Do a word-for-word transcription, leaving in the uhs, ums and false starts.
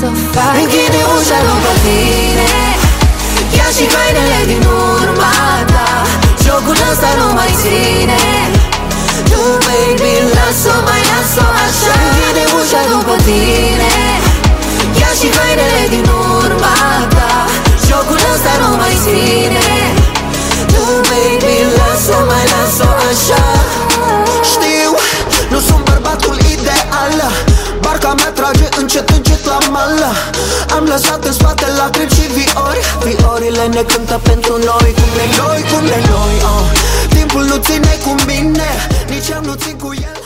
să fac? Închide ușa după tine, ia și hainele din urma ta. Jocul ăsta nu mai ține. Tu, baby, las-o, mai las-o așa. Închide ușa după tine, ia și hainele din urma ta. Jocul ăsta nu mai ține. Tu, baby, las-o, mai las-o așa. Știu, nu sunt bărbatul ideal, barca mea trage încet, încet la mal. Am lăsat în spate lacrimi și viori, viorile ne cântă pentru noi. Cum de noi, cum de noi, oh. Timpul nu ține cu mine, nici eu nu țin cu el.